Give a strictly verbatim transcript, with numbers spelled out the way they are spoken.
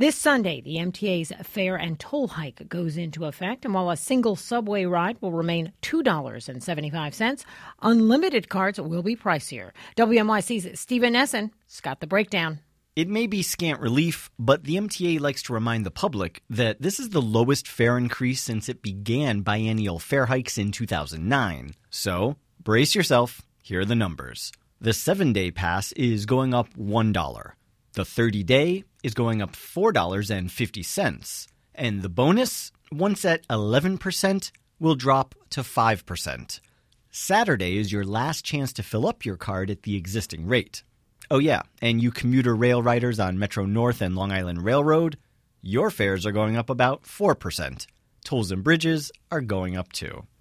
This Sunday, the M T A's fare and toll hike goes into effect, and while a single subway ride will remain two dollars and seventy-five cents, unlimited cards will be pricier. W N Y C's Stephen Nesson-has got the breakdown. It may be scant relief, but the M T A likes to remind the public that this is the lowest fare increase since it began biennial fare hikes in two thousand nine. So, brace yourself. Here are the numbers. The seven-day pass is going up one dollar. The thirty-day is going up four dollars and fifty cents. And the bonus, once at eleven percent, will drop to five percent. Saturday is your last chance to fill up your card at the existing rate. Oh yeah, and you commuter rail riders on Metro North and Long Island Railroad, your fares are going up about four percent. Tolls and bridges are going up too.